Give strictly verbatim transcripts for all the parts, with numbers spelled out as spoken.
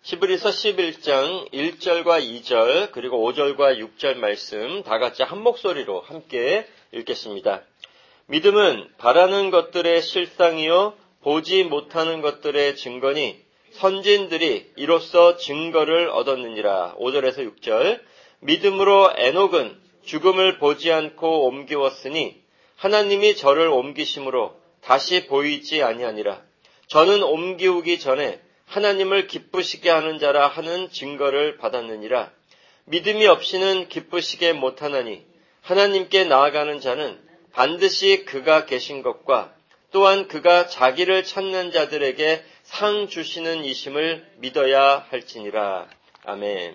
히브리서 십일 장 일 절과 이 절 그리고 오 절과 육 절 말씀 다 같이 한 목소리로 함께 읽겠습니다. 믿음은 바라는 것들의 실상이요 보지 못하는 것들의 증거니 선진들이 이로써 증거를 얻었느니라. 오 절에서 육 절 믿음으로 에녹은 죽음을 보지 않고 옮기웠으니 하나님이 저를 옮기심으로 다시 보이지 아니하니라. 저는 옮기우기 전에 하나님을 기쁘시게 하는 자라 하는 증거를 받았느니라. 믿음이 없이는 기쁘시게 못하나니 하나님께 나아가는 자는 반드시 그가 계신 것과 또한 그가 자기를 찾는 자들에게 상 주시는 이심을 믿어야 할지니라. 아멘.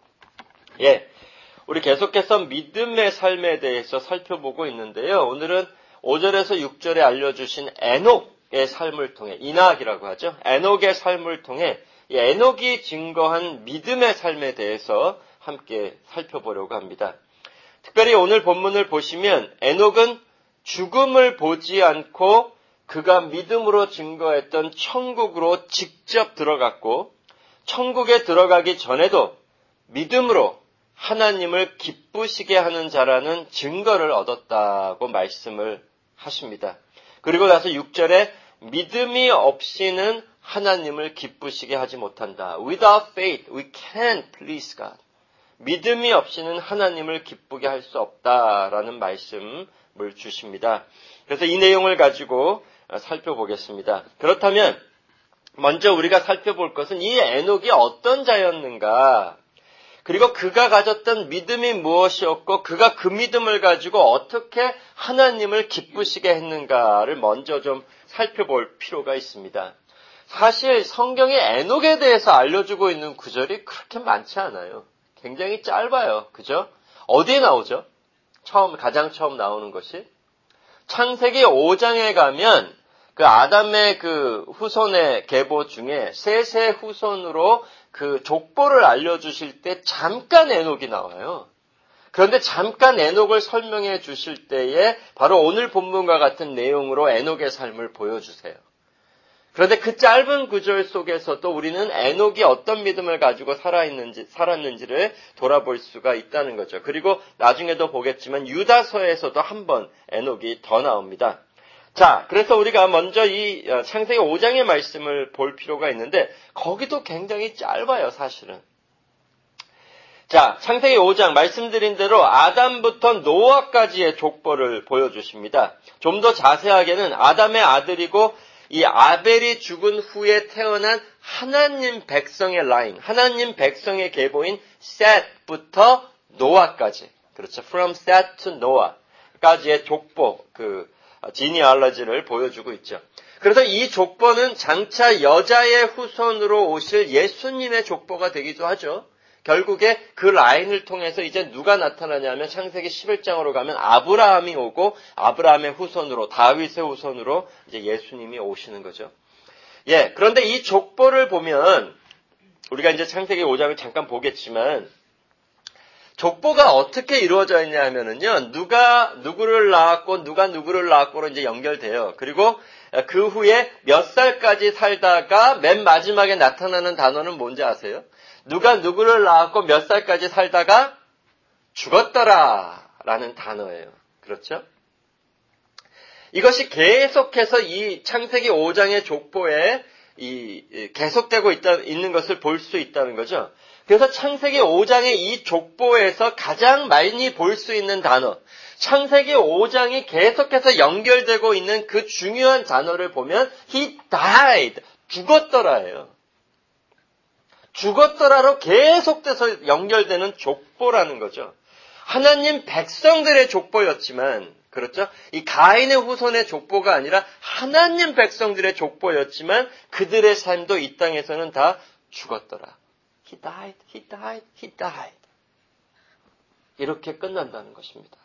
예, 우리 계속해서 믿음의 삶에 대해서 살펴보고 있는데요. 오늘은 오 절에서 육 절에 알려주신 에녹의 삶을 통해, 이낙이라고 하죠. 에녹의 삶을 통해 이 에녹이 증거한 믿음의 삶에 대해서 함께 살펴보려고 합니다. 특별히 오늘 본문을 보시면 에녹은 죽음을 보지 않고 그가 믿음으로 증거했던 천국으로 직접 들어갔고 천국에 들어가기 전에도 믿음으로 하나님을 기쁘시게 하는 자라는 증거를 얻었다고 말씀을 하십니다. 그리고 나서 육 절에 믿음이 없이는 하나님을 기쁘시게 하지 못한다. Without faith, we can't please God. 믿음이 없이는 하나님을 기쁘게 할 수 없다라는 말씀을 주십니다. 그래서 이 내용을 가지고 살펴보겠습니다. 그렇다면 먼저 우리가 살펴볼 것은 이 에녹이 어떤 자였는가, 그리고 그가 가졌던 믿음이 무엇이었고 그가 그 믿음을 가지고 어떻게 하나님을 기쁘시게 했는가를 먼저 좀 살펴볼 필요가 있습니다. 사실 성경에 에녹에 대해서 알려주고 있는 구절이 그렇게 많지 않아요. 굉장히 짧아요. 그죠? 어디에 나오죠? 처음, 가장 처음 나오는 것이 창세기 오 장에 가면 그 아담의 그 후손의 계보 중에 셋의 후손으로 그 족보를 알려주실 때 잠깐 에녹이 나와요. 그런데 잠깐 에녹을 설명해 주실 때에 바로 오늘 본문과 같은 내용으로 에녹의 삶을 보여주세요. 그런데 그 짧은 구절 속에서도 우리는 에녹이 어떤 믿음을 가지고 살아있는지, 살았는지를 돌아볼 수가 있다는 거죠. 그리고 나중에도 보겠지만 유다서에서도 한 번 에녹이 더 나옵니다. 자, 그래서 우리가 먼저 이 창세기 오 장의 말씀을 볼 필요가 있는데 거기도 굉장히 짧아요, 사실은. 자, 창세기 오 장 말씀드린 대로 아담부터 노아까지의 족보를 보여주십니다. 좀 더 자세하게는 아담의 아들이고 이 아벨이 죽은 후에 태어난 하나님 백성의 라인, 하나님 백성의 계보인 셋부터 노아까지, 그렇죠. From Seth to Noah까지의 족보, 그 지니알러지를 보여주고 있죠. 그래서 이 족보는 장차 여자의 후손으로 오실 예수님의 족보가 되기도 하죠. 결국에 그 라인을 통해서 이제 누가 나타나냐면 창세기 십일 장으로 가면 아브라함이 오고 아브라함의 후손으로, 다윗의 후손으로 이제 예수님이 오시는 거죠. 예, 그런데 이 족보를 보면 우리가 이제 창세기 오 장을 잠깐 보겠지만 족보가 어떻게 이루어져 있냐 하면은요, 누가 누구를 낳았고 누가 누구를 낳았고로 이제 연결돼요. 그리고 그 후에 몇 살까지 살다가 맨 마지막에 나타나는 단어는 뭔지 아세요? 누가 누구를 낳았고 몇 살까지 살다가 죽었더라 라는 단어예요. 그렇죠? 이것이 계속해서 이 창세기 오 장의 족보에 이 계속되고 있다, 있는 것을 볼 수 있다는 거죠. 그래서 창세기 오 장의 이 족보에서 가장 많이 볼 수 있는 단어, 창세기 오 장이 계속해서 연결되고 있는 그 중요한 단어를 보면 he died, 죽었더라예요. 죽었더라로 계속돼서 연결되는 족보라는 거죠. 하나님 백성들의 족보였지만, 그렇죠? 이 가인의 후손의 족보가 아니라 하나님 백성들의 족보였지만 그들의 삶도 이 땅에서는 다 죽었더라. He died, he died, he died. 이렇게 끝난다는 것입니다.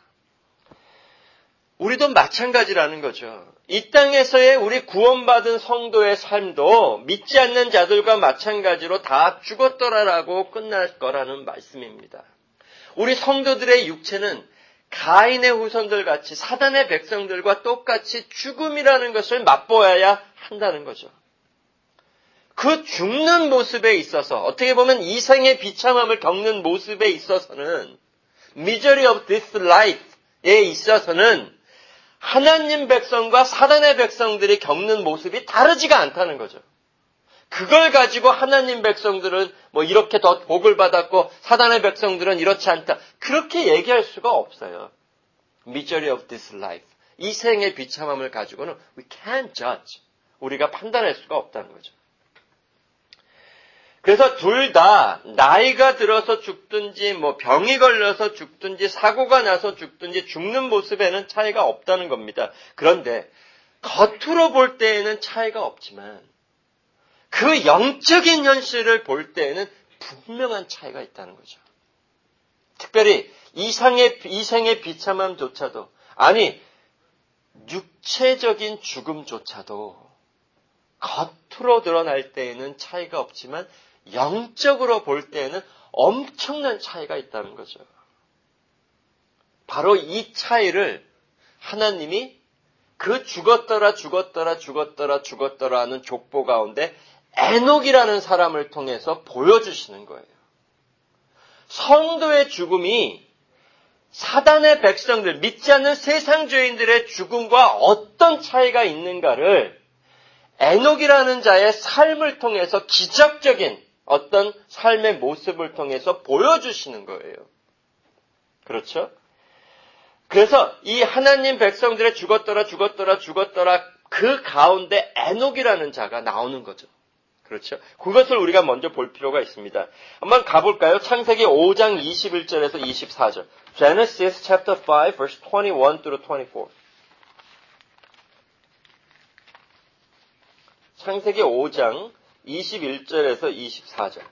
우리도 마찬가지라는 거죠. 이 땅에서의 우리 구원받은 성도의 삶도 믿지 않는 자들과 마찬가지로 다 죽었더라라고 끝날 거라는 말씀입니다. 우리 성도들의 육체는 가인의 후손들 같이 사단의 백성들과 똑같이 죽음이라는 것을 맛보아야 한다는 거죠. 그 죽는 모습에 있어서 어떻게 보면 이 생의 비참함을 겪는 모습에 있어서는 misery of this life에 있어서는 하나님 백성과 사단의 백성들이 겪는 모습이 다르지가 않다는 거죠. 그걸 가지고 하나님 백성들은 뭐 이렇게 더 복을 받았고 사단의 백성들은 이렇지 않다. 그렇게 얘기할 수가 없어요. misery of this life. 이 생의 비참함을 가지고는 we can't judge. 우리가 판단할 수가 없다는 거죠. 그래서 둘 다 나이가 들어서 죽든지 뭐 병이 걸려서 죽든지 사고가 나서 죽든지 죽는 모습에는 차이가 없다는 겁니다. 그런데 겉으로 볼 때에는 차이가 없지만 그 영적인 현실을 볼 때에는 분명한 차이가 있다는 거죠. 특별히 이상의, 이생의 비참함조차도 아니 육체적인 죽음조차도 겉으로 드러날 때에는 차이가 없지만 영적으로 볼 때에는 엄청난 차이가 있다는 거죠. 바로 이 차이를 하나님이 그 죽었더라 죽었더라 죽었더라 죽었더라 하는 족보 가운데 에녹이라는 사람을 통해서 보여주시는 거예요. 성도의 죽음이 사단의 백성들, 믿지 않는 세상 죄인들의 죽음과 어떤 차이가 있는가를 에녹이라는 자의 삶을 통해서 기적적인 어떤 삶의 모습을 통해서 보여주시는 거예요. 그렇죠? 그래서 이 하나님 백성들의 죽었더라 죽었더라 죽었더라 그 가운데 에녹이라는 자가 나오는 거죠. 그렇죠? 그것을 우리가 먼저 볼 필요가 있습니다. 한번 가볼까요? 창세기 오 장 이십일 절에서 이십사 절. Genesis chapter five verse twenty-one through twenty-four. 창세기 오 장 이십일 절에서 이십사 절.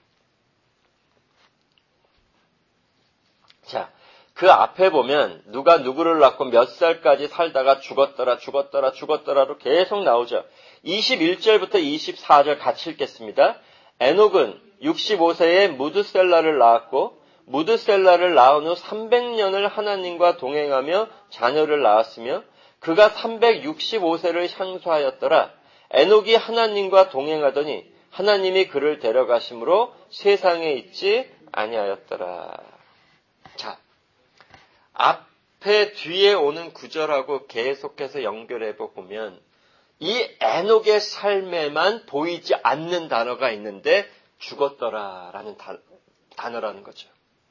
자, 그 앞에 보면 누가 누구를 낳고 몇 살까지 살다가 죽었더라 죽었더라 죽었더라로 계속 나오죠. 이십일 절부터 이십사 절 같이 읽겠습니다. 에녹은 육십오 세에 무드셀라를 낳았고 무드셀라를 낳은 후 삼백 년을 하나님과 동행하며 자녀를 낳았으며 그가 삼백육십오 세를 향수하였더라. 에녹이 하나님과 동행하더니 하나님이 그를 데려가심으로 세상에 있지 아니하였더라. 자, 앞에 뒤에 오는 구절하고 계속해서 연결해 보면 이 에녹의 삶에만 보이지 않는 단어가 있는데 죽었더라라는 단어라는 거죠.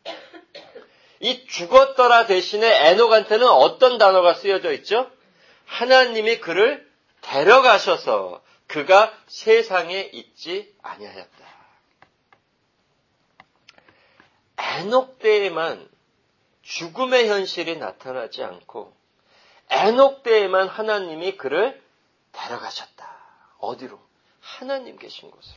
이 죽었더라 대신에 에녹한테는 어떤 단어가 쓰여져 있죠? 하나님이 그를 데려가셔서 그가 세상에 있지 아니하였다. 에녹 때에만 죽음의 현실이 나타나지 않고 에녹 때에만 하나님이 그를 데려가셨다. 어디로? 하나님 계신 곳으로.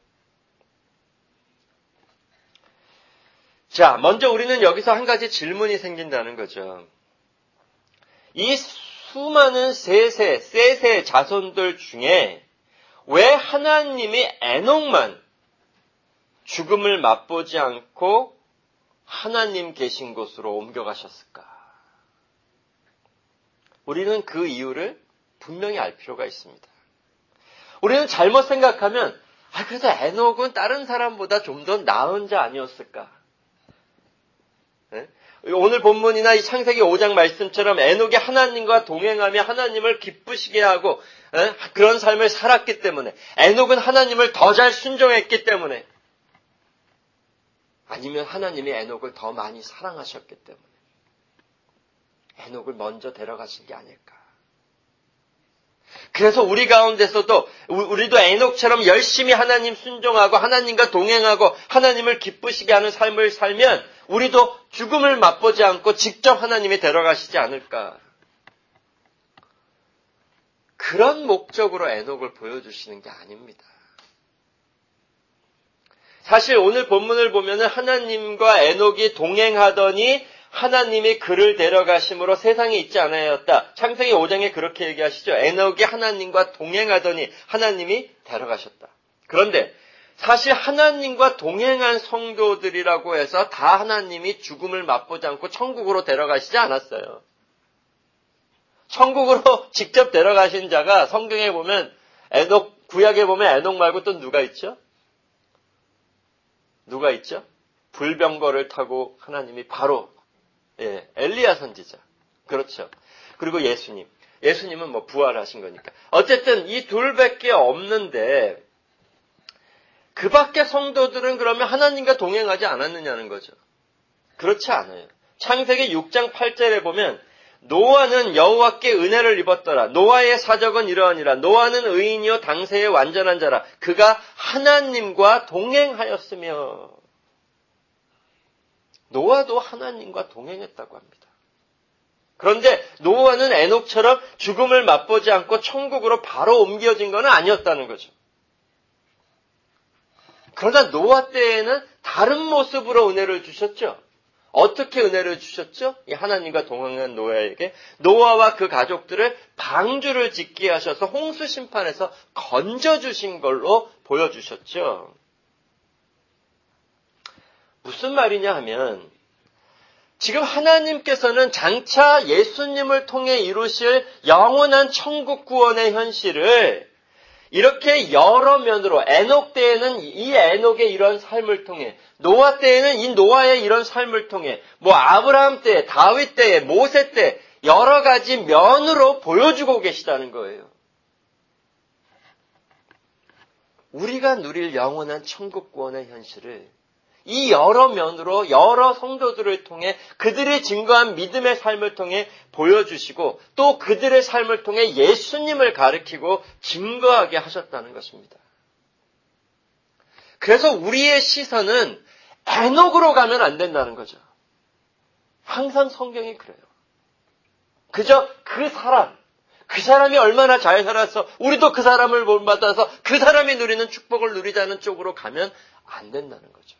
자, 먼저 우리는 여기서 한 가지 질문이 생긴다는 거죠. 이 수많은 세세, 세세 자손들 중에 왜 하나님이 에녹만 죽음을 맛보지 않고 하나님 계신 곳으로 옮겨가셨을까? 우리는 그 이유를 분명히 알 필요가 있습니다. 우리는 잘못 생각하면 아 그래서 에녹은 다른 사람보다 좀 더 나은 자 아니었을까? 네? 오늘 본문이나 이 창세기 오 장 말씀처럼 에녹이 하나님과 동행하며 하나님을 기쁘시게 하고 에? 그런 삶을 살았기 때문에 에녹은 하나님을 더 잘 순종했기 때문에 아니면 하나님이 에녹을 더 많이 사랑하셨기 때문에 에녹을 먼저 데려가신 게 아닐까. 그래서 우리 가운데서도 우리도 에녹처럼 열심히 하나님 순종하고 하나님과 동행하고 하나님을 기쁘시게 하는 삶을 살면 우리도 죽음을 맛보지 않고 직접 하나님이 데려가시지 않을까. 그런 목적으로 에녹을 보여주시는 게 아닙니다. 사실 오늘 본문을 보면은 하나님과 에녹이 동행하더니 하나님이 그를 데려가심으로 세상에 있지 않았다. 창세기 오 장에 그렇게 얘기하시죠. 에녹이 하나님과 동행하더니 하나님이 데려가셨다. 그런데 사실 하나님과 동행한 성도들이라고 해서 다 하나님이 죽음을 맛보지 않고 천국으로 데려가시지 않았어요. 천국으로 직접 데려가신 자가 성경에 보면 에녹 구약에 보면 에녹 말고 또 누가 있죠? 누가 있죠? 불병거를 타고 하나님이 바로 예, 엘리야 선지자. 그렇죠. 그리고 예수님. 예수님은 뭐 부활하신 거니까. 어쨌든 이 둘밖에 없는데 그 밖에 성도들은 그러면 하나님과 동행하지 않았느냐는 거죠. 그렇지 않아요. 창세기 육 장 팔 절에 보면 노아는 여호와께 은혜를 입었더라. 노아의 사적은 이러하니라. 노아는 의인이요 당세의 완전한 자라. 그가 하나님과 동행하였으며. 노아도 하나님과 동행했다고 합니다. 그런데 노아는 에녹처럼 죽음을 맛보지 않고 천국으로 바로 옮겨진 건 아니었다는 거죠. 그러나 노아 때에는 다른 모습으로 은혜를 주셨죠. 어떻게 은혜를 주셨죠? 이 하나님과 동행한 노아에게 노아와 그 가족들을 방주를 짓게 하셔서 홍수 심판에서 건져주신 걸로 보여주셨죠. 무슨 말이냐 하면 지금 하나님께서는 장차 예수님을 통해 이루실 영원한 천국 구원의 현실을 이렇게 여러 면으로 에녹 때에는 이 에녹의 이런 삶을 통해 노아 때에는 이 노아의 이런 삶을 통해 뭐 아브라함 때, 다윗 때, 모세 때 여러 가지 면으로 보여주고 계시다는 거예요. 우리가 누릴 영원한 천국 구원의 현실을 이 여러 면으로 여러 성도들을 통해 그들이 증거한 믿음의 삶을 통해 보여주시고 또 그들의 삶을 통해 예수님을 가리키고 증거하게 하셨다는 것입니다. 그래서 우리의 시선은 에녹으로 가면 안 된다는 거죠. 항상 성경이 그래요. 그저 그 사람, 그 사람이 얼마나 잘 살아서 우리도 그 사람을 본받아서 그 사람이 누리는 축복을 누리자는 쪽으로 가면 안 된다는 거죠.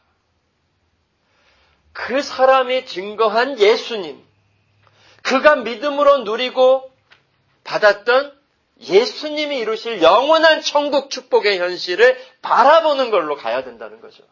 그 사람이 증거한 예수님, 그가 믿음으로 누리고 받았던 예수님이 이루실 영원한 천국 축복의 현실을 바라보는 걸로 가야 된다는 거죠.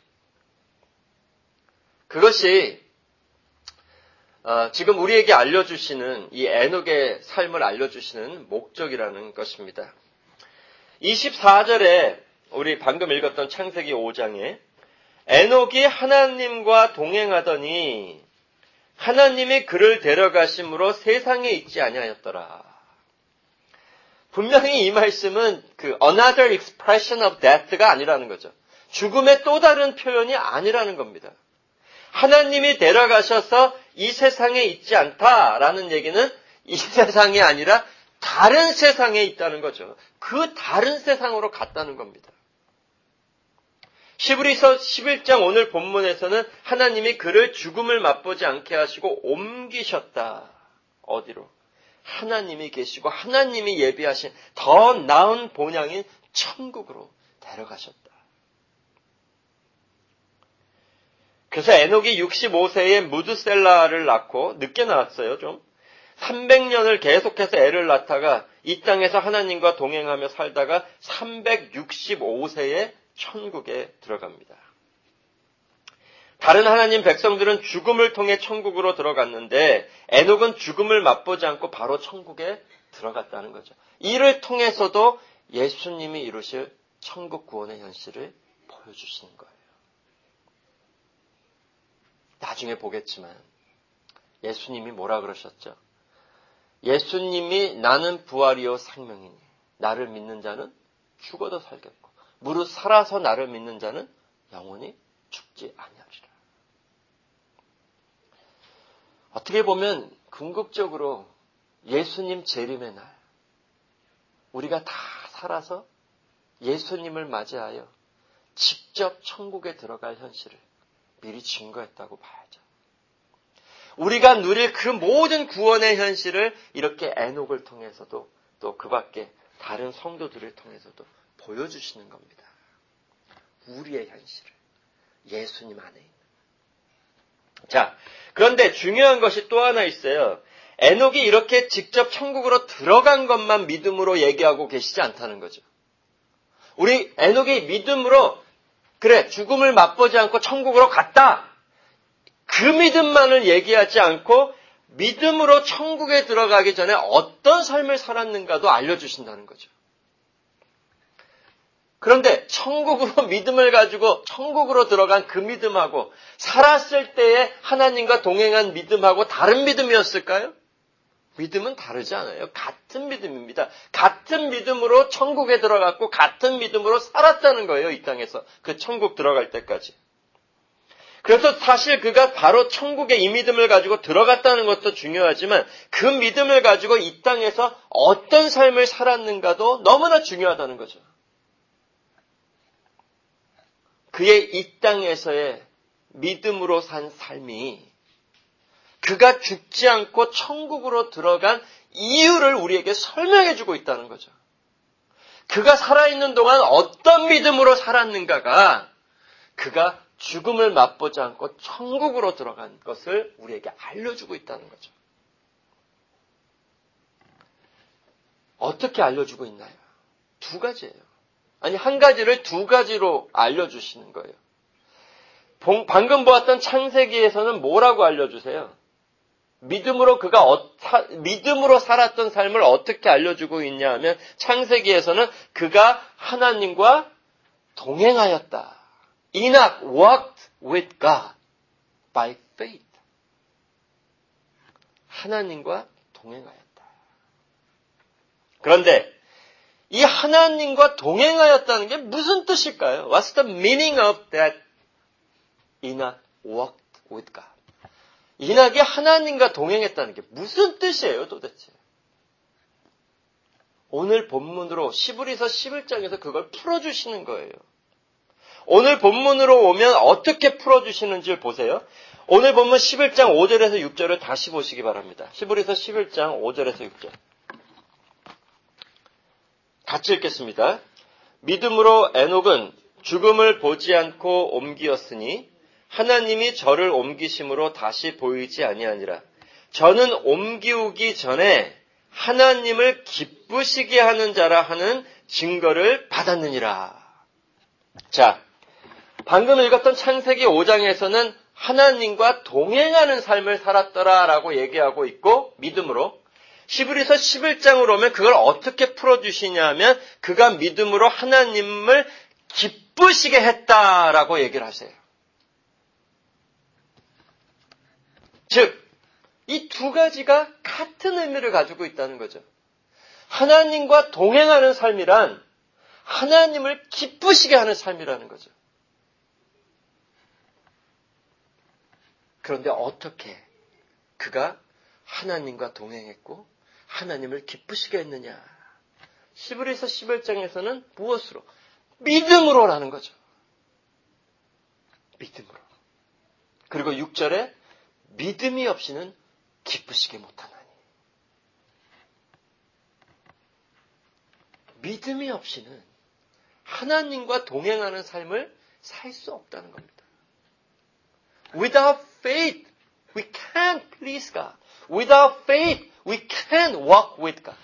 그것이 어, 지금 우리에게 알려주시는 이 에녹의 삶을 알려주시는 목적이라는 것입니다. 이십사 절에 우리 방금 읽었던 창세기 오 장에 에녹이 하나님과 동행하더니 하나님이 그를 데려가심으로 세상에 있지 아니하였더라. 분명히 이 말씀은 그 another expression of death가 아니라는 거죠. 죽음의 또 다른 표현이 아니라는 겁니다. 하나님이 데려가셔서 이 세상에 있지 않다라는 얘기는 이 세상이 아니라 다른 세상에 있다는 거죠. 그 다른 세상으로 갔다는 겁니다. 히브리서 십일 장 오늘 본문에서는 하나님이 그를 죽음을 맛보지 않게 하시고 옮기셨다. 어디로? 하나님이 계시고 하나님이 예비하신 더 나은 본향인 천국으로 데려가셨다. 그래서 에녹이 육십오 세에 무드셀라를 낳고 늦게 낳았어요. 좀 삼백 년을 계속해서 애를 낳다가 이 땅에서 하나님과 동행하며 살다가 삼백육십오 세에 천국에 들어갑니다. 다른 하나님 백성들은 죽음을 통해 천국으로 들어갔는데 에녹은 죽음을 맛보지 않고 바로 천국에 들어갔다는 거죠. 이를 통해서도 예수님이 이루실 천국 구원의 현실을 보여주시는 거예요. 나중에 보겠지만 예수님이 뭐라 그러셨죠? 예수님이 나는 부활이요 생명이니 나를 믿는 자는 죽어도 살겠고 무릇 살아서 나를 믿는 자는 영원히 죽지 아니하리라. 어떻게 보면 궁극적으로 예수님 재림의 날 우리가 다 살아서 예수님을 맞이하여 직접 천국에 들어갈 현실을 미리 증거했다고 봐야죠. 우리가 누릴 그 모든 구원의 현실을 이렇게 에녹을 통해서도 또 그 밖에 다른 성도들을 통해서도 보여주시는 겁니다. 우리의 현실을 예수님 안에 있는. 자, 그런데 중요한 것이 또 하나 있어요. 에녹이 이렇게 직접 천국으로 들어간 것만 믿음으로 얘기하고 계시지 않다는 거죠. 우리 에녹이 믿음으로 그래 죽음을 맛보지 않고 천국으로 갔다. 그 믿음만을 얘기하지 않고 믿음으로 천국에 들어가기 전에 어떤 삶을 살았는가도 알려주신다는 거죠. 그런데 천국으로 믿음을 가지고 천국으로 들어간 그 믿음하고 살았을 때의 하나님과 동행한 믿음하고 다른 믿음이었을까요? 믿음은 다르지 않아요. 같은 믿음입니다. 같은 믿음으로 천국에 들어갔고 같은 믿음으로 살았다는 거예요. 이 땅에서. 그 천국 들어갈 때까지. 그래서 사실 그가 바로 천국에 이 믿음을 가지고 들어갔다는 것도 중요하지만 그 믿음을 가지고 이 땅에서 어떤 삶을 살았는가도 너무나 중요하다는 거죠. 그의 이 땅에서의 믿음으로 산 삶이 그가 죽지 않고 천국으로 들어간 이유를 우리에게 설명해 주고 있다는 거죠. 그가 살아있는 동안 어떤 믿음으로 살았는가가 그가 죽음을 맛보지 않고 천국으로 들어간 것을 우리에게 알려주고 있다는 거죠. 어떻게 알려주고 있나요? 두 가지예요. 아니, 한 가지를 두 가지로 알려주시는 거예요. 방금 보았던 창세기에서는 뭐라고 알려주세요? 믿음으로 그가 어, 사, 믿음으로 살았던 삶을 어떻게 알려주고 있냐 하면 창세기에서는 그가 하나님과 동행하였다. Enoch walked with God by faith. 하나님과 동행하였다. 그런데 이 하나님과 동행하였다는 게 무슨 뜻일까요? What's the meaning of that Enoch walked with God? 이낙이 하나님과 동행했다는 게 무슨 뜻이에요, 도대체? 오늘 본문으로 시브리서 십일 장에서 그걸 풀어주시는 거예요. 오늘 본문으로 오면 어떻게 풀어주시는지를 보세요. 오늘 본문 십일 장 오 절에서 육 절을 다시 보시기 바랍니다. 시브리서 십일 장 오 절에서 육 절. 같이 읽겠습니다. 믿음으로 에녹은 죽음을 보지 않고 옮기었으니 하나님이 저를 옮기심으로 다시 보이지 아니하니라. 저는 옮기우기 전에 하나님을 기쁘시게 하는 자라 하는 증거를 받았느니라. 자, 방금 읽었던 창세기 오 장에서는 하나님과 동행하는 삶을 살았더라라고 얘기하고 있고 믿음으로 시브리서 십일 장으로 오면 그걸 어떻게 풀어주시냐 하면 그가 믿음으로 하나님을 기쁘시게 했다라고 얘기를 하세요. 즉, 이 두 가지가 같은 의미를 가지고 있다는 거죠. 하나님과 동행하는 삶이란 하나님을 기쁘시게 하는 삶이라는 거죠. 그런데 어떻게 그가 하나님과 동행했고 하나님을 기쁘시게 했느냐? 시브리서 십일 장에서는 무엇으로? 믿음으로라는 거죠. 믿음으로. 그리고 육 절에 믿음이 없이는 기쁘시게 못하나니. 믿음이 없이는 하나님과 동행하는 삶을 살 수 없다는 겁니다. Without faith, we can't please God. Without faith, we can't walk with God.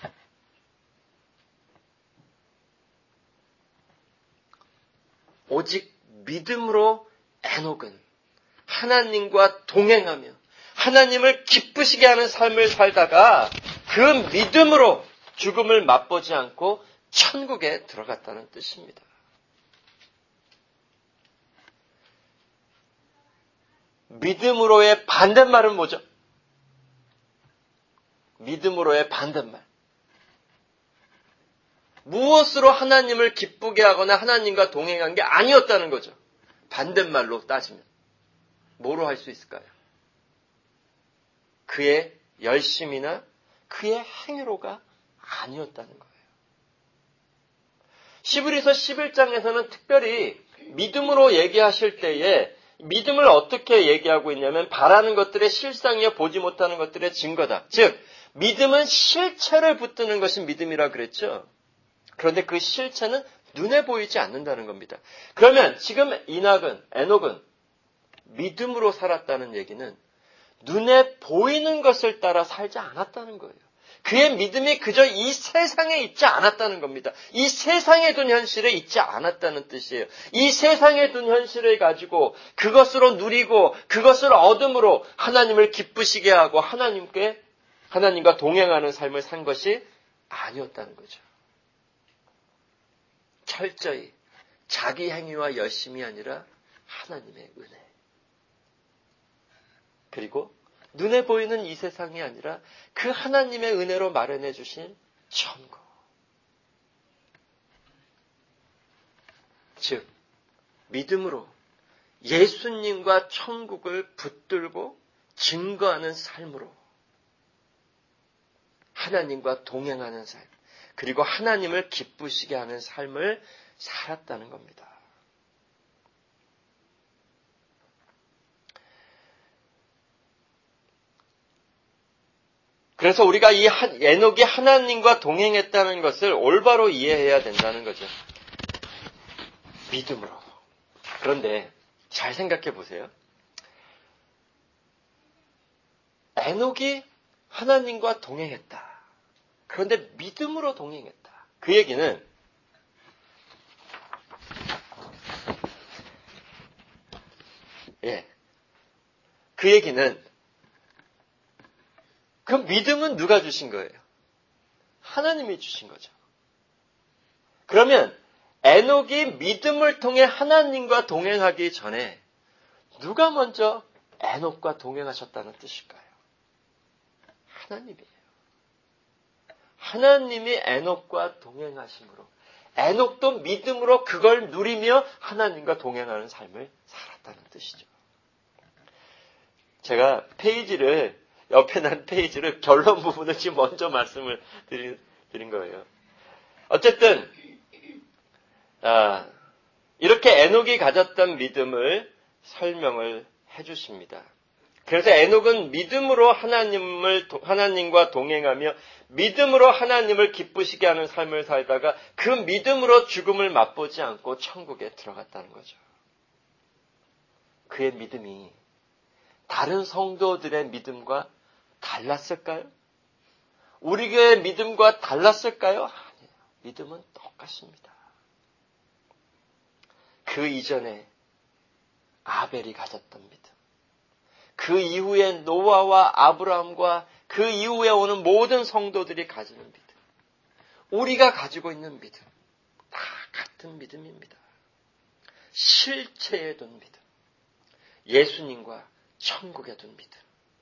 오직 믿음으로 에녹은 하나님과 동행하며 하나님을 기쁘시게 하는 삶을 살다가 그 믿음으로 죽음을 맛보지 않고 천국에 들어갔다는 뜻입니다. 믿음으로의 반대말은 뭐죠? 믿음으로의 반대말. 무엇으로 하나님을 기쁘게 하거나 하나님과 동행한 게 아니었다는 거죠. 반대말로 따지면. 뭐로 할 수 있을까요? 그의 열심이나 그의 행위로가 아니었다는 거예요. 시브리서 십일 장에서는 특별히 믿음으로 얘기하실 때에 믿음을 어떻게 얘기하고 있냐면 바라는 것들의 실상이여 보지 못하는 것들의 증거다. 즉 믿음은 실체를 붙드는 것이 믿음이라 그랬죠. 그런데 그 실체는 눈에 보이지 않는다는 겁니다. 그러면 지금 이낙은, 에녹은 믿음으로 살았다는 얘기는 눈에 보이는 것을 따라 살지 않았다는 거예요. 그의 믿음이 그저 이 세상에 있지 않았다는 겁니다. 이 세상에 둔 현실에 있지 않았다는 뜻이에요. 이 세상에 둔 현실을 가지고 그것으로 누리고 그것을 얻음으로 하나님을 기쁘시게 하고 하나님께, 하나님과 동행하는 삶을 산 것이 아니었다는 거죠. 철저히 자기 행위와 열심이 아니라 하나님의 은혜. 그리고 눈에 보이는 이 세상이 아니라 그 하나님의 은혜로 마련해 주신 천국. 즉 믿음으로 예수님과 천국을 붙들고 증거하는 삶으로 하나님과 동행하는 삶, 그리고 하나님을 기쁘시게 하는 삶을 살았다는 겁니다. 그래서 우리가 이 에녹이 하나님과 동행했다는 것을 올바로 이해해야 된다는 거죠. 믿음으로. 그런데 잘 생각해 보세요. 에녹이 하나님과 동행했다. 그런데 믿음으로 동행했다. 그 얘기는 예. 그 얘기는 그 믿음은 누가 주신 거예요? 하나님이 주신 거죠. 그러면 에녹이 믿음을 통해 하나님과 동행하기 전에 누가 먼저 에녹과 동행하셨다는 뜻일까요? 하나님이에요. 하나님이 에녹과 동행하심으로 에녹도 믿음으로 그걸 누리며 하나님과 동행하는 삶을 살았다는 뜻이죠. 제가 페이지를 옆에 난 페이지를 결론 부분을 지금 먼저 말씀을 드린, 드린 거예요. 어쨌든 아, 이렇게 에녹이 가졌던 믿음을 설명을 해주십니다. 그래서 에녹은 믿음으로 하나님을, 하나님과 동행하며 믿음으로 하나님을 기쁘시게 하는 삶을 살다가 그 믿음으로 죽음을 맛보지 않고 천국에 들어갔다는 거죠. 그의 믿음이 다른 성도들의 믿음과 달랐을까요? 우리 교회의 믿음과 달랐을까요? 아니에요. 믿음은 똑같습니다. 그 이전에 아벨이 가졌던 믿음, 그 이후에 노아와 아브라함과 그 이후에 오는 모든 성도들이 가지는 믿음, 우리가 가지고 있는 믿음, 다 같은 믿음입니다. 실체에 둔 믿음, 예수님과 천국에 둔 믿음.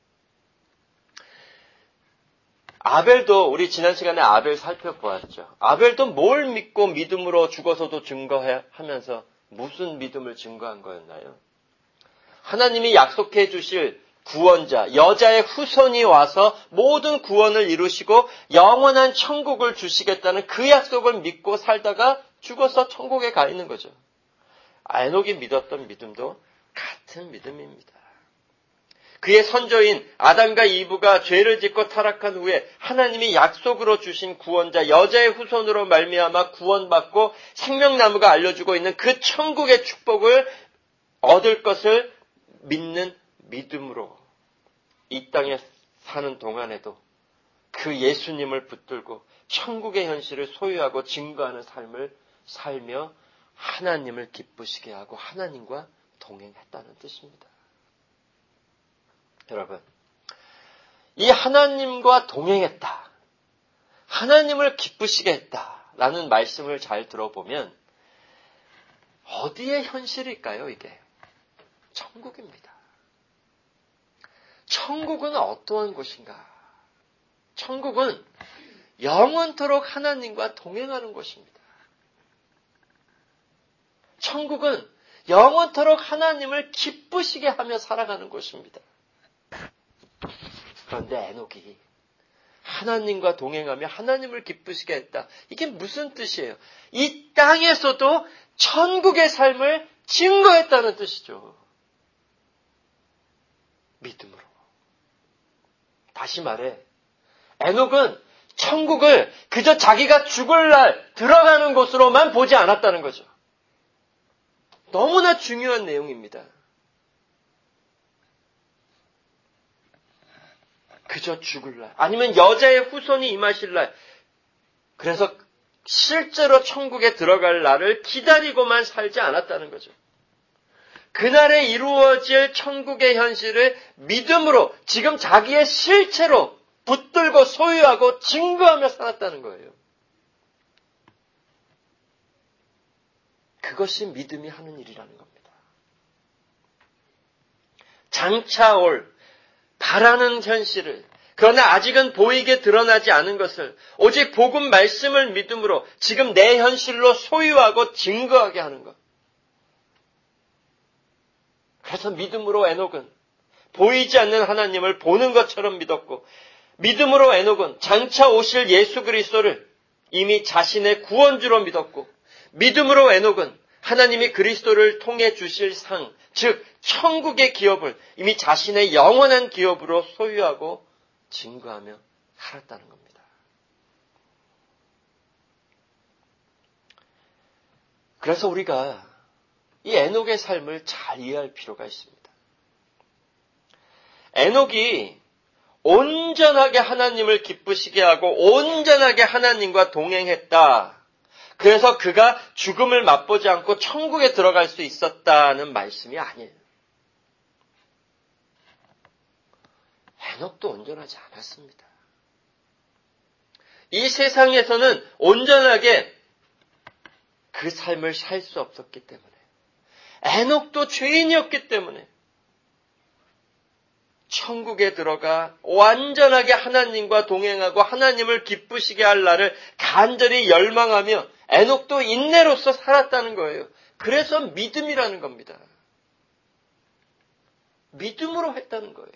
아벨도 우리 지난 시간에 아벨 살펴보았죠. 아벨도 뭘 믿고 믿음으로 죽어서도 증거하면서 무슨 믿음을 증거한 거였나요? 하나님이 약속해 주실 구원자, 여자의 후손이 와서 모든 구원을 이루시고 영원한 천국을 주시겠다는 그 약속을 믿고 살다가 죽어서 천국에 가 있는 거죠. 에녹이 믿었던 믿음도 같은 믿음입니다. 그의 선조인 아담과 이브가 죄를 짓고 타락한 후에 하나님이 약속으로 주신 구원자, 여자의 후손으로 말미암아 구원받고 생명나무가 알려주고 있는 그 천국의 축복을 얻을 것을 믿는 믿음으로 이 땅에 사는 동안에도 그 예수님을 붙들고 천국의 현실을 소유하고 증거하는 삶을 살며 하나님을 기쁘시게 하고 하나님과 동행했다는 뜻입니다. 여러분, 이 하나님과 동행했다, 하나님을 기쁘시게 했다라는 말씀을 잘 들어보면 어디의 현실일까요, 이게? 천국입니다. 천국은 어떠한 곳인가? 천국은 영원토록 하나님과 동행하는 곳입니다. 천국은 영원토록 하나님을 기쁘시게 하며 살아가는 곳입니다. 그런데 에녹이 하나님과 동행하며 하나님을 기쁘시게 했다. 이게 무슨 뜻이에요? 이 땅에서도 천국의 삶을 증거했다는 뜻이죠. 믿음으로. 다시 말해, 에녹은 천국을 그저 자기가 죽을 날 들어가는 곳으로만 보지 않았다는 거죠. 너무나 중요한 내용입니다. 그저 죽을 날, 아니면 여자의 후손이 임하실 날, 그래서 실제로 천국에 들어갈 날을 기다리고만 살지 않았다는 거죠. 그날에 이루어질 천국의 현실을 믿음으로 지금 자기의 실체로 붙들고 소유하고 증거하며 살았다는 거예요. 그것이 믿음이 하는 일이라는 겁니다. 장차 올 바라는 현실을, 그러나 아직은 보이게 드러나지 않은 것을 오직 복음 말씀을 믿음으로 지금 내 현실로 소유하고 증거하게 하는 것. 그래서 믿음으로 에녹은 보이지 않는 하나님을 보는 것처럼 믿었고, 믿음으로 에녹은 장차 오실 예수 그리스도를 이미 자신의 구원주로 믿었고, 믿음으로 에녹은 하나님이 그리스도를 통해 주실 상, 즉 천국의 기업을 이미 자신의 영원한 기업으로 소유하고 증거하며 살았다는 겁니다. 그래서 우리가 이 에녹의 삶을 잘 이해할 필요가 있습니다. 에녹이 온전하게 하나님을 기쁘시게 하고 온전하게 하나님과 동행했다. 그래서 그가 죽음을 맛보지 않고 천국에 들어갈 수 있었다는 말씀이 아니에요. 에녹도 온전하지 않았습니다. 이 세상에서는 온전하게 그 삶을 살 수 없었기 때문에, 에녹도 죄인이었기 때문에 천국에 들어가 완전하게 하나님과 동행하고 하나님을 기쁘시게 할 날을 간절히 열망하며 에녹도 인내로서 살았다는 거예요. 그래서 믿음이라는 겁니다. 믿음으로 했다는 거예요.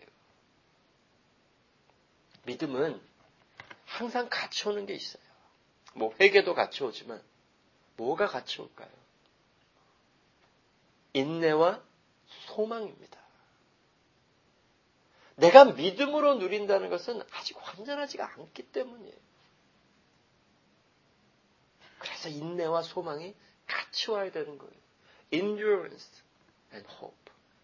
믿음은 항상 같이 오는 게 있어요. 뭐 회개도 같이 오지만 뭐가 같이 올까요? 인내와 소망입니다. 내가 믿음으로 누린다는 것은 아직 완전하지가 않기 때문이에요. 그래서 인내와 소망이 같이 와야 되는 거예요. Endurance and hope.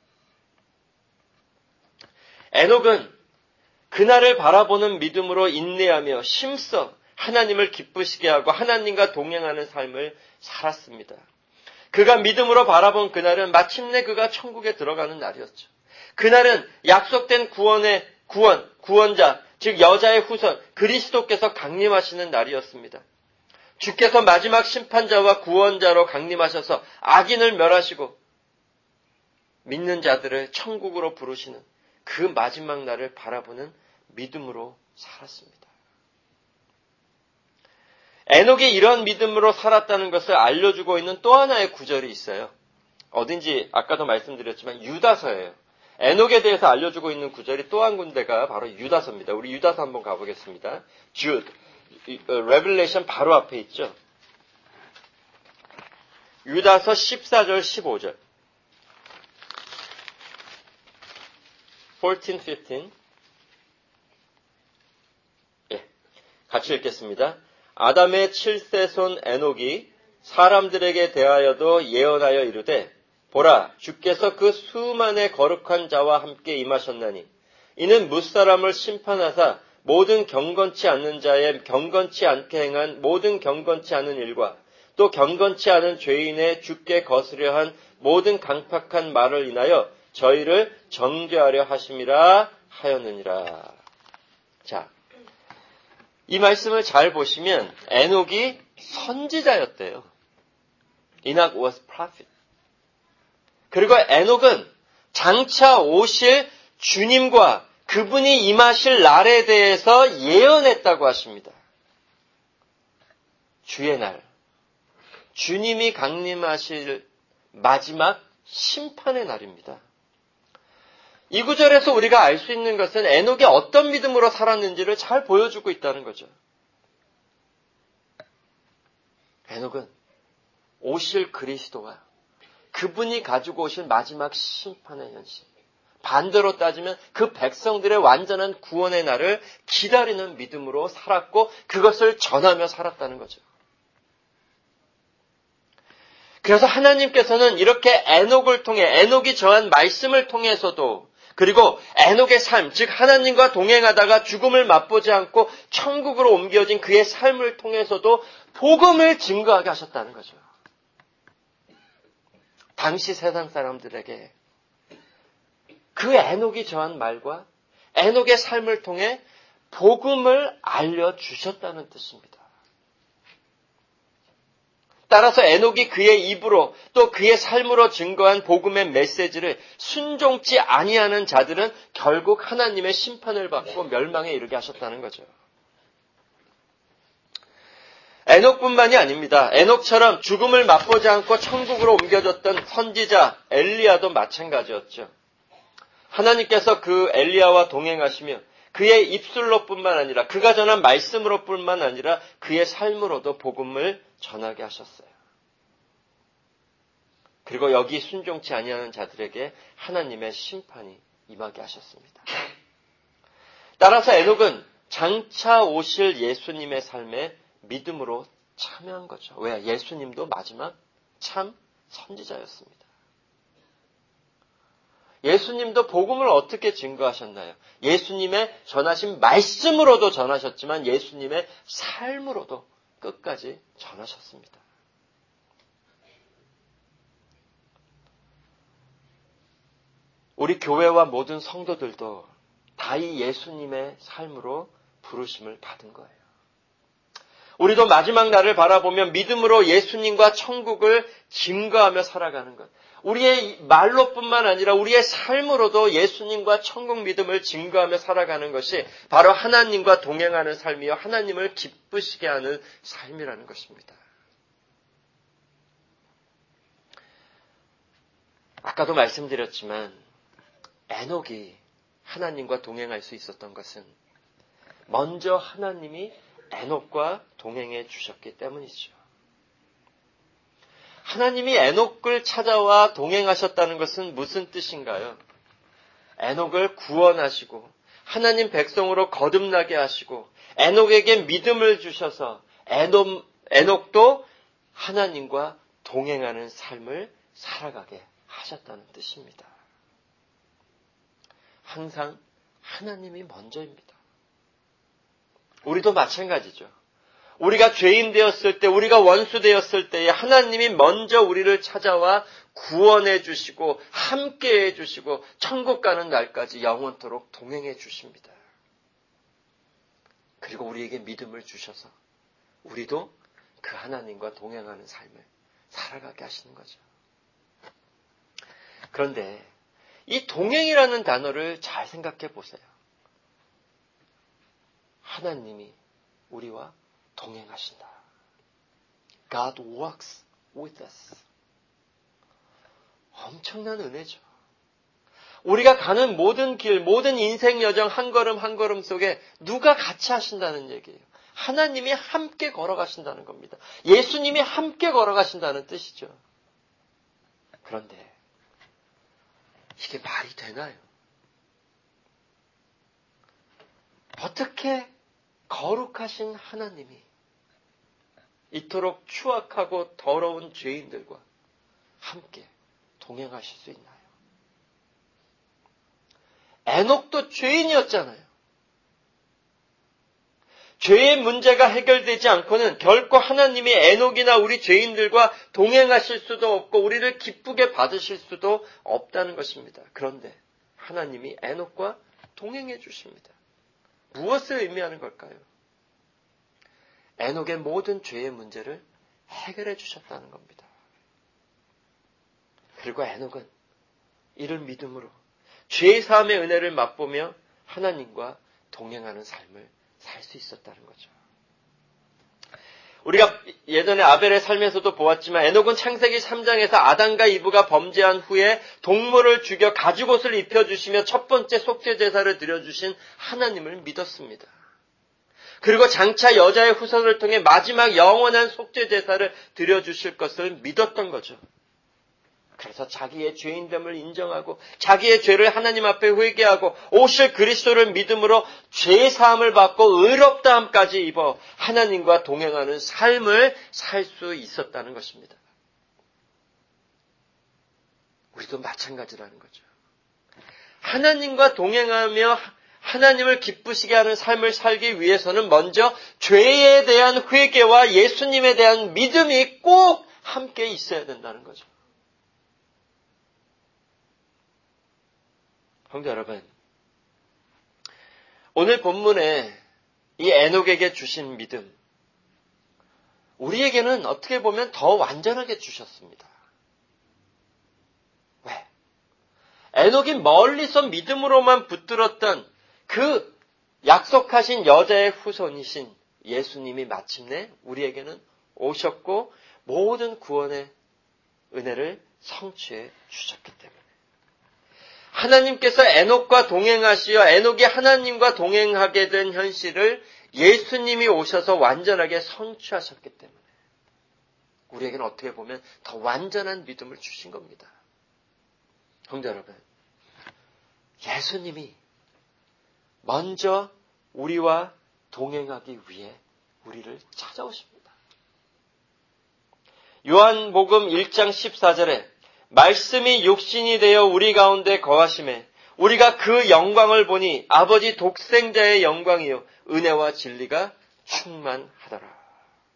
에녹은 그날을 바라보는 믿음으로 인내하며 심써 하나님을 기쁘시게 하고 하나님과 동행하는 삶을 살았습니다. 그가 믿음으로 바라본 그날은 마침내 그가 천국에 들어가는 날이었죠. 그날은 약속된 구원의 구원, 구원자, 즉 여자의 후손 그리스도께서 강림하시는 날이었습니다. 주께서 마지막 심판자와 구원자로 강림하셔서 악인을 멸하시고 믿는 자들을 천국으로 부르시는 그 마지막 날을 바라보는 믿음으로 살았습니다. 에녹이 이런 믿음으로 살았다는 것을 알려주고 있는 또 하나의 구절이 있어요. 어딘지 아까도 말씀드렸지만 유다서예요. 에녹에 대해서 알려주고 있는 구절이 또 한 군데가 바로 유다서입니다. 우리 유다서 한번 가보겠습니다. Jude, Revelation 바로 앞에 있죠. 유다서 십사 절 십오 절. 십사, 십오. 예, 같이 읽겠습니다. 아담의 칠세손 에녹이 사람들에게 대하여도 예언하여 이르되 보라, 주께서 그 수만의 거룩한 자와 함께 임하셨나니 이는 무사람을 심판하사 모든 경건치 않는 자의 경건치 않게 행한 모든 경건치 않은 일과 또 경건치 않은 죄인의 주께 거스려 한 모든 강팍한 말을 인하여 저희를 정죄하려 하심이라 하였느니라. 자, 이 말씀을 잘 보시면 에녹이 선지자였대요. Enoch was prophet. 그리고 에녹은 장차 오실 주님과 그분이 임하실 날에 대해서 예언했다고 하십니다. 주의 날, 주님이 강림하실 마지막 심판의 날입니다. 이 구절에서 우리가 알 수 있는 것은 에녹이 어떤 믿음으로 살았는지를 잘 보여주고 있다는 거죠. 에녹은 오실 그리스도와 그분이 가지고 오실 마지막 심판의 현실, 반대로 따지면 그 백성들의 완전한 구원의 날을 기다리는 믿음으로 살았고 그것을 전하며 살았다는 거죠. 그래서 하나님께서는 이렇게 에녹을 통해, 에녹이 전한 말씀을 통해서도, 그리고 에녹의 삶, 즉 하나님과 동행하다가 죽음을 맛보지 않고 천국으로 옮겨진 그의 삶을 통해서도 복음을 증거하게 하셨다는 거죠. 당시 세상 사람들에게 그 에녹이 전한 말과 에녹의 삶을 통해 복음을 알려주셨다는 뜻입니다. 따라서 에녹이 그의 입으로 또 그의 삶으로 증거한 복음의 메시지를 순종치 아니하는 자들은 결국 하나님의 심판을 받고 멸망에 이르게 하셨다는 거죠. 에녹뿐만이 아닙니다. 에녹처럼 죽음을 맛보지 않고 천국으로 옮겨졌던 선지자 엘리야도 마찬가지였죠. 하나님께서 그 엘리야와 동행하시며 그의 입술로뿐만 아니라 그가 전한 말씀으로뿐만 아니라 그의 삶으로도 복음을 전하게 하셨어요. 그리고 여기 순종치 아니하는 자들에게 하나님의 심판이 임하게 하셨습니다. 따라서 에녹은 장차 오실 예수님의 삶에 믿음으로 참여한 거죠. 왜? 예수님도 마지막 참 선지자였습니다. 예수님도 복음을 어떻게 증거하셨나요? 예수님의 전하신 말씀으로도 전하셨지만 예수님의 삶으로도 끝까지 전하셨습니다. 우리 교회와 모든 성도들도 다 이 예수님의 삶으로 부르심을 받은 거예요. 우리도 마지막 날을 바라보며 믿음으로 예수님과 천국을 증거하며 살아가는 것. 우리의 말로뿐만 아니라 우리의 삶으로도 예수님과 천국 믿음을 증거하며 살아가는 것이 바로 하나님과 동행하는 삶이요 하나님을 기쁘시게 하는 삶이라는 것입니다. 아까도 말씀드렸지만 에녹이 하나님과 동행할 수 있었던 것은 먼저 하나님이 에녹과 동행해 주셨기 때문이죠. 하나님이 에녹을 찾아와 동행하셨다는 것은 무슨 뜻인가요? 에녹을 구원하시고 하나님 백성으로 거듭나게 하시고 에녹에게 믿음을 주셔서 에녹, 에녹도 하나님과 동행하는 삶을 살아가게 하셨다는 뜻입니다. 항상 하나님이 먼저입니다. 우리도 마찬가지죠. 우리가 죄인 되었을 때, 우리가 원수 되었을 때에 하나님이 먼저 우리를 찾아와 구원해 주시고 함께 해 주시고 천국 가는 날까지 영원토록 동행해 주십니다. 그리고 우리에게 믿음을 주셔서 우리도 그 하나님과 동행하는 삶을 살아가게 하시는 거죠. 그런데 이 동행이라는 단어를 잘 생각해 보세요. 하나님이 우리와 동행하신다. God walks with us. 엄청난 은혜죠. 우리가 가는 모든 길, 모든 인생 여정 한 걸음 한 걸음 속에 누가 같이 하신다는 얘기예요. 하나님이 함께 걸어가신다는 겁니다. 예수님이 함께 걸어가신다는 뜻이죠. 그런데 이게 말이 되나요? 어떻게 거룩하신 하나님이 이토록 추악하고 더러운 죄인들과 함께 동행하실 수 있나요? 에녹도 죄인이었잖아요. 죄의 문제가 해결되지 않고는 결코 하나님이 에녹이나 우리 죄인들과 동행하실 수도 없고 우리를 기쁘게 받으실 수도 없다는 것입니다. 그런데 하나님이 에녹과 동행해 주십니다. 무엇을 의미하는 걸까요? 에녹의 모든 죄의 문제를 해결해 주셨다는 겁니다. 그리고 에녹은 이를 믿음으로 죄의 사함의 은혜를 맛보며 하나님과 동행하는 삶을 살 수 있었다는 거죠. 우리가 예전에 아벨의 삶에서도 보았지만 에녹은 창세기 삼 장에서 아담과 이브가 범죄한 후에 동물을 죽여 가죽옷을 입혀주시며 첫 번째 속죄제사를 드려주신 하나님을 믿었습니다. 그리고 장차 여자의 후손을 통해 마지막 영원한 속죄제사를 드려주실 것을 믿었던 거죠. 그래서 자기의 죄인됨을 인정하고 자기의 죄를 하나님 앞에 회개하고 오실 그리스도를 믿음으로 죄 사함을 받고 의롭다함까지 입어 하나님과 동행하는 삶을 살 수 있었다는 것입니다. 우리도 마찬가지라는 거죠. 하나님과 동행하며 하나님을 기쁘시게 하는 삶을 살기 위해서는 먼저 죄에 대한 회개와 예수님에 대한 믿음이 꼭 함께 있어야 된다는 거죠. 성도 여러분, 오늘 본문에 이 에녹에게 주신 믿음, 우리에게는 어떻게 보면 더 완전하게 주셨습니다. 왜? 에녹이 멀리서 믿음으로만 붙들었던 그 약속하신 여자의 후손이신 예수님이 마침내 우리에게는 오셨고 모든 구원의 은혜를 성취해 주셨기 때문에 하나님께서 에녹과 동행하시어 에녹이 하나님과 동행하게 된 현실을 예수님이 오셔서 완전하게 성취하셨기 때문에 우리에게는 어떻게 보면 더 완전한 믿음을 주신 겁니다. 형제 여러분, 예수님이 먼저 우리와 동행하기 위해 우리를 찾아오십니다. 요한복음 일 장 십사 절에 말씀이 육신이 되어 우리 가운데 거하심에 우리가 그 영광을 보니 아버지 독생자의 영광이요 은혜와 진리가 충만하더라.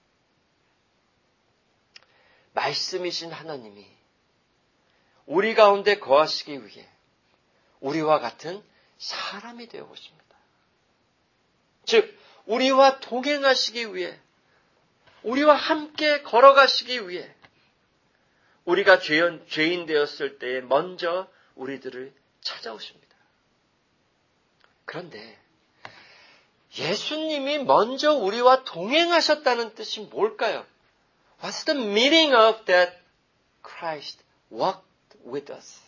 말씀이신 하나님이 우리 가운데 거하시기 위해 우리와 같은 사람이 되어 오십니다. 즉 우리와 동행하시기 위해 우리와 함께 걸어가시기 위해 우리가 죄인, 죄인 되었을 때에 먼저 우리들을 찾아오십니다. 그런데 예수님이 먼저 우리와 동행하셨다는 뜻이 뭘까요? What's the meaning of that Christ walked with us?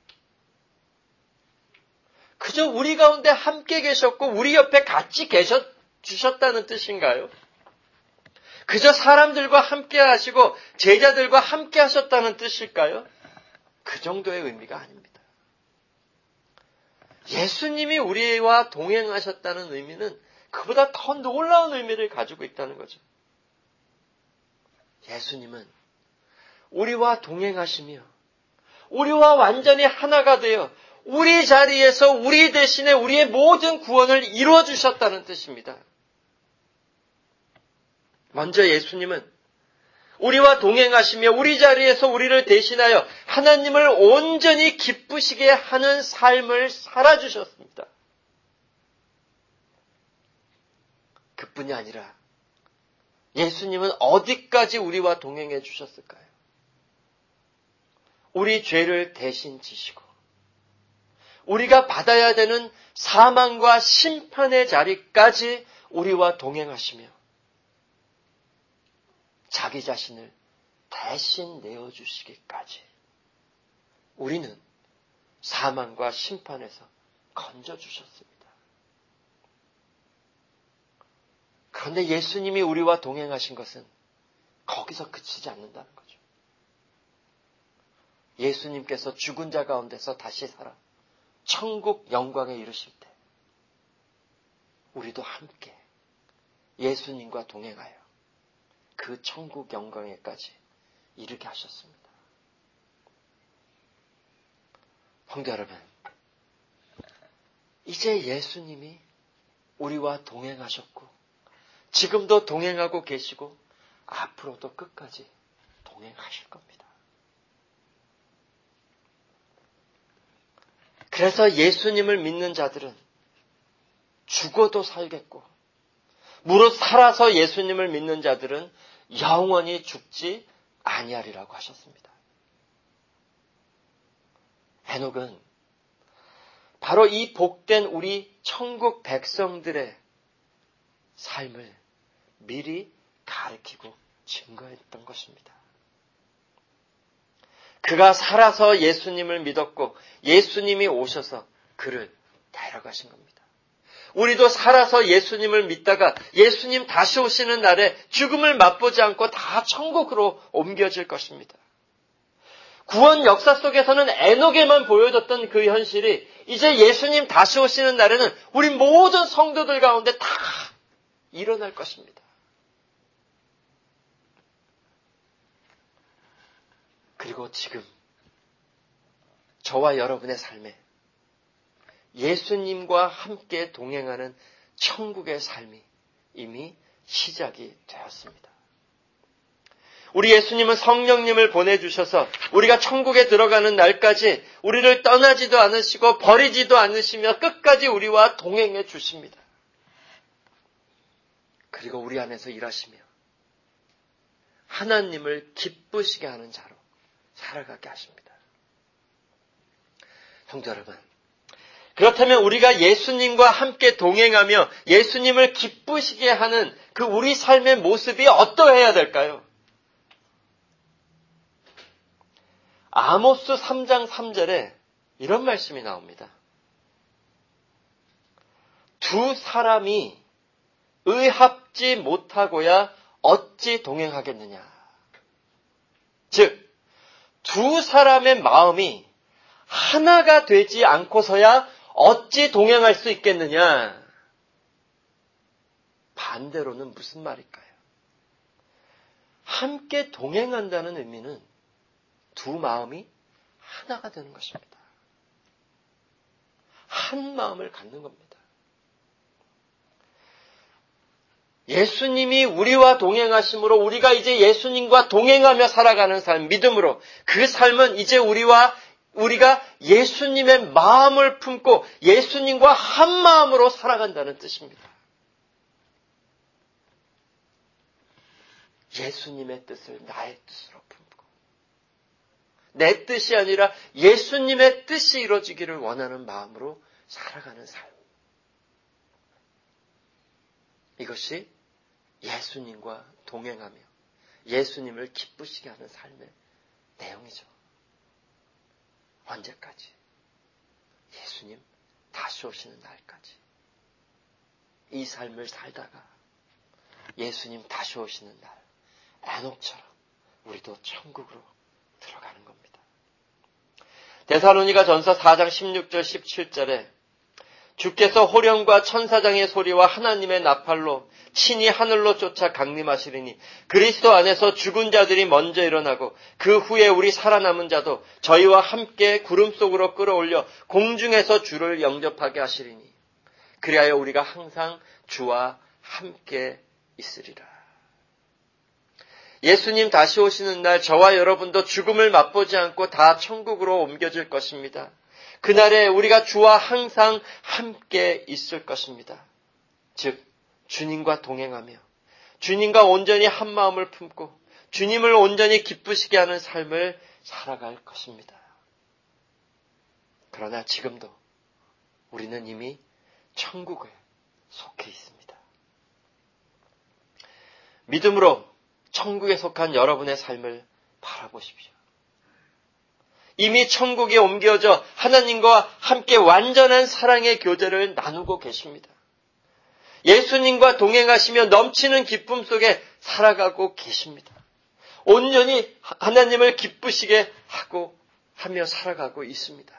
그저 우리 가운데 함께 계셨고 우리 옆에 같이 계셔 주셨다는 뜻인가요? 그저 사람들과 함께 하시고 제자들과 함께 하셨다는 뜻일까요? 그 정도의 의미가 아닙니다. 예수님이 우리와 동행하셨다는 의미는 그보다 더 놀라운 의미를 가지고 있다는 거죠. 예수님은 우리와 동행하시며 우리와 완전히 하나가 되어 우리 자리에서 우리 대신에 우리의 모든 구원을 이루어 주셨다는 뜻입니다. 먼저 예수님은 우리와 동행하시며 우리 자리에서 우리를 대신하여 하나님을 온전히 기쁘시게 하는 삶을 살아주셨습니다. 그뿐이 아니라 예수님은 어디까지 우리와 동행해 주셨을까요? 우리 죄를 대신 지시고 우리가 받아야 되는 사망과 심판의 자리까지 우리와 동행하시며 자기 자신을 대신 내어주시기까지 우리는 사망과 심판에서 건져주셨습니다. 그런데 예수님이 우리와 동행하신 것은 거기서 그치지 않는다는 거죠. 예수님께서 죽은 자 가운데서 다시 살아 천국 영광에 이르실 때 우리도 함께 예수님과 동행하여 그 천국 영광에까지 이르게 하셨습니다. 성도 여러분, 이제 예수님이 우리와 동행하셨고 지금도 동행하고 계시고 앞으로도 끝까지 동행하실 겁니다. 그래서 예수님을 믿는 자들은 죽어도 살겠고 무릇 살아서 예수님을 믿는 자들은 영원히 죽지 아니하리라고 하셨습니다. 에녹은 바로 이 복된 우리 천국 백성들의 삶을 미리 가르치고 증거했던 것입니다. 그가 살아서 예수님을 믿었고 예수님이 오셔서 그를 데려가신 겁니다. 우리도 살아서 예수님을 믿다가 예수님 다시 오시는 날에 죽음을 맛보지 않고 다 천국으로 옮겨질 것입니다. 구원 역사 속에서는 에녹에만 보여줬던 그 현실이 이제 예수님 다시 오시는 날에는 우리 모든 성도들 가운데 다 일어날 것입니다. 그리고 지금 저와 여러분의 삶에 예수님과 함께 동행하는 천국의 삶이 이미 시작이 되었습니다. 우리 예수님은 성령님을 보내주셔서 우리가 천국에 들어가는 날까지 우리를 떠나지도 않으시고 버리지도 않으시며 끝까지 우리와 동행해 주십니다. 그리고 우리 안에서 일하시며 하나님을 기쁘시게 하는 자로 살아가게 하십니다. 성도 여러분, 그렇다면 우리가 예수님과 함께 동행하며 예수님을 기쁘시게 하는 그 우리 삶의 모습이 어떠해야 될까요? 아모스 삼 장 삼 절에 이런 말씀이 나옵니다. 두 사람이 의합지 못하고야 어찌 동행하겠느냐. 즉, 두 사람의 마음이 하나가 되지 않고서야 어찌 동행할 수 있겠느냐. 반대로는 무슨 말일까요? 함께 동행한다는 의미는 두 마음이 하나가 되는 것입니다. 한 마음을 갖는 겁니다. 예수님이 우리와 동행하심으로 우리가 이제 예수님과 동행하며 살아가는 삶, 믿음으로 그 삶은 이제 우리와 우리가 예수님의 마음을 품고 예수님과 한 마음으로 살아간다는 뜻입니다. 예수님의 뜻을 나의 뜻으로 품고 내 뜻이 아니라 예수님의 뜻이 이루어지기를 원하는 마음으로 살아가는 삶. 이것이 예수님과 동행하며 예수님을 기쁘시게 하는 삶의 내용이죠. 언제까지? 예수님 다시 오시는 날까지. 이 삶을 살다가 예수님 다시 오시는 날, 에녹처럼 우리도 천국으로 들어가는 겁니다. 데살로니가 전서 사 장 십육 절 십칠 절에 주께서 호령과 천사장의 소리와 하나님의 나팔로 친히 하늘로 쫓아 강림하시리니 그리스도 안에서 죽은 자들이 먼저 일어나고 그 후에 우리 살아남은 자도 저희와 함께 구름 속으로 끌어올려 공중에서 주를 영접하게 하시리니 그리하여 우리가 항상 주와 함께 있으리라. 예수님 다시 오시는 날 저와 여러분도 죽음을 맛보지 않고 다 천국으로 옮겨질 것입니다. 그날에 우리가 주와 항상 함께 있을 것입니다. 즉 주님과 동행하며 주님과 온전히 한 마음을 품고 주님을 온전히 기쁘시게 하는 삶을 살아갈 것입니다. 그러나 지금도 우리는 이미 천국에 속해 있습니다. 믿음으로 천국에 속한 여러분의 삶을 바라보십시오. 이미 천국에 옮겨져 하나님과 함께 완전한 사랑의 교제를 나누고 계십니다. 예수님과 동행하시며 넘치는 기쁨 속에 살아가고 계십니다. 온전히 하나님을 기쁘시게 하고 하며 살아가고 있습니다.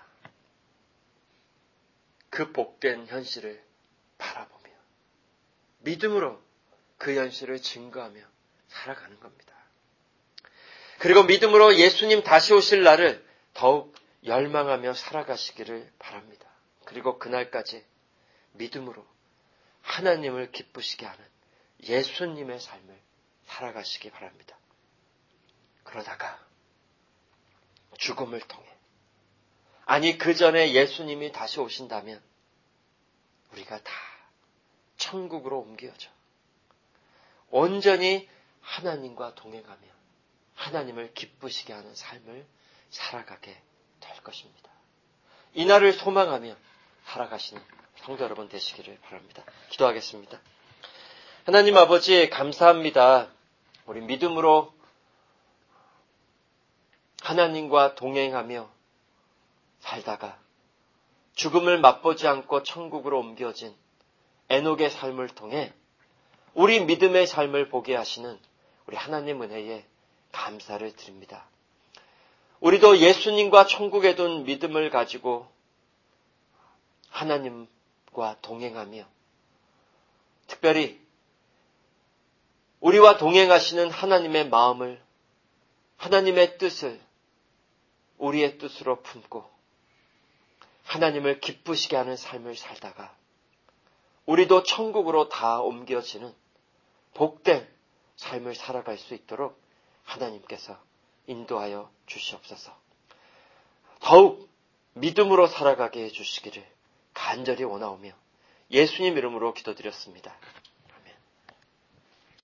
그 복된 현실을 바라보며 믿음으로 그 현실을 증거하며 살아가는 겁니다. 그리고 믿음으로 예수님 다시 오실 날을 더욱 열망하며 살아가시기를 바랍니다. 그리고 그날까지 믿음으로 하나님을 기쁘시게 하는 예수님의 삶을 살아가시기 바랍니다. 그러다가 죽음을 통해, 아니 그 전에 예수님이 다시 오신다면 우리가 다 천국으로 옮겨져 온전히 하나님과 동행하며 하나님을 기쁘시게 하는 삶을 살아가게 될 것입니다. 이날을 소망하며 살아가시는 성도 여러분 되시기를 바랍니다. 기도하겠습니다. 하나님 아버지 감사합니다. 우리 믿음으로 하나님과 동행하며 살다가 죽음을 맛보지 않고 천국으로 옮겨진 에녹의 삶을 통해 우리 믿음의 삶을 보게 하시는 우리 하나님 은혜에 감사를 드립니다. 우리도 예수님과 천국에 둔 믿음을 가지고 하나님과 동행하며 특별히 우리와 동행하시는 하나님의 마음을, 하나님의 뜻을 우리의 뜻으로 품고 하나님을 기쁘시게 하는 삶을 살다가 우리도 천국으로 다 옮겨지는 복된 삶을 살아갈 수 있도록 하나님께서 인도하여 주시옵소서. 더욱 믿음으로 살아가게 해주시기를 간절히 원하오며 예수님 이름으로 기도드렸습니다.